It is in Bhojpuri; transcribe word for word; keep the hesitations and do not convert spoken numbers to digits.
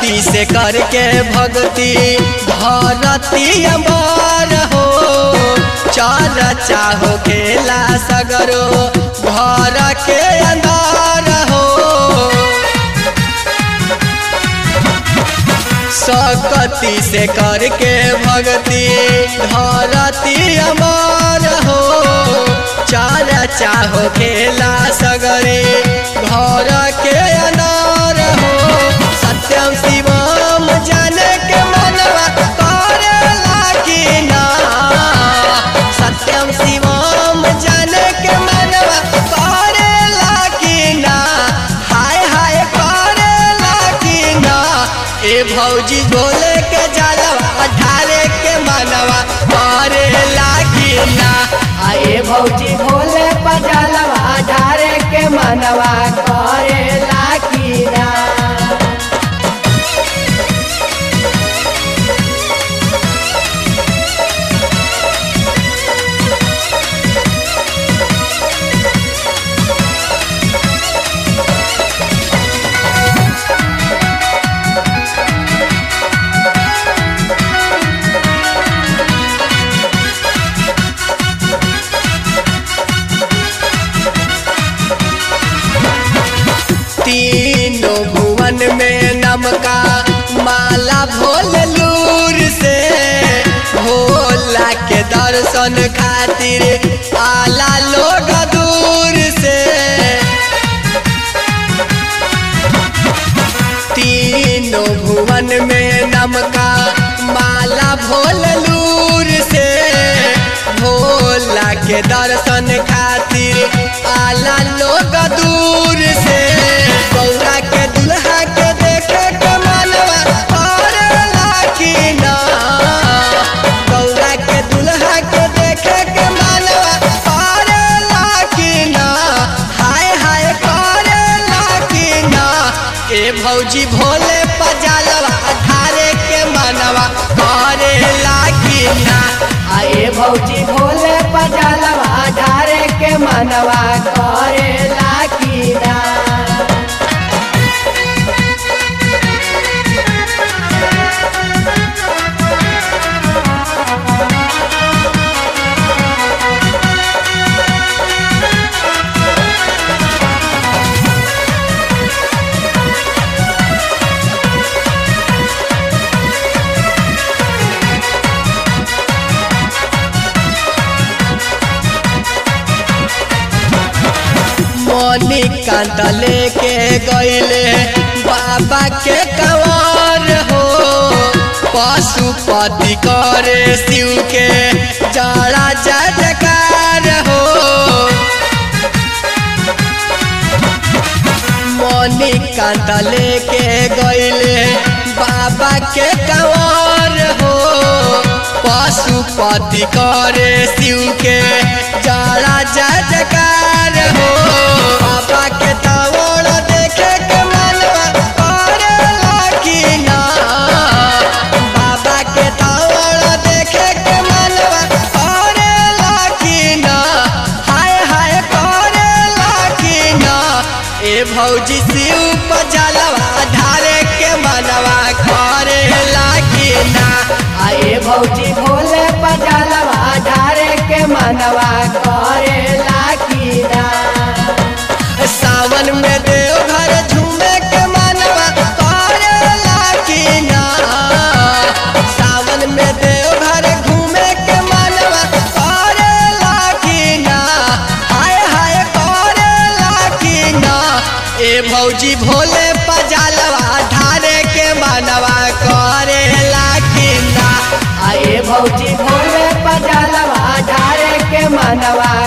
सकती से करके भक्ति धरती अमर हो चार चाहो खेला सगरो घर के अंदर हो सकती से करके भक्ति धरती अमर हो चार चाहो खेला सगरे घर के अंदर हो सत्यम शिवम जाने के मनवा करेला कि ना सत्यम शिवम जाने के मनवा करेला कि ना हाय हाय करेला कि ना ए भौजी बोले के जलवा ढारे के मनवा करेला कि ना आए भौजी भोले पजलवा ढारे के मनवा करेला कि ना। तीनों भुवन में नमका माला भोललूर से भोला के दर्शन खातिर आला लोग दूर से तीनों भुवन में नमका माला भोललूर से भोला के दर्शन खातिर आला लोग दूर से गौरा के दुल्हा के देखे के मनवा करेला कि ना गौरा के दुल्हा के देखे के मनवा करेला कि ना हाय हाय करेला कि ना ए भौजी भोले पजलवा ढारे के मनवा करेला कि ना आए भौजी भोले पजलवा ढारे के मनवा करेला कि ना। मणिकांत लेके गईले बाबा के कंवर हो पशुपति करे शिव के जड़ा जजकार हो मणिकांत लेके गईले बाबा के कंवर हो पशुपति करे शिव के जड़ा जजकार हो बाबा के तवड़ देखे के मनवा करेला कि ना बाबा के तवड़ देखे के मनवा करेला कि ना हाय हाय करेला कि ना ए भौजी शिव पजलवा ढारे के मनवा करेला कि ना आए भौजी भोले पजलवा ढारे के मनवा करेला कि ना। सावन में देवघर झूमे के मनवा करेला कि ना सावन में देवघर घूमे के मनवा करेला कि ना हाय हाय करेला कि ना ए भौजी भोले पजलवा ढारे के मनवा करेला कि ना आए भौजी भोले पजलवा ढारे के मनवा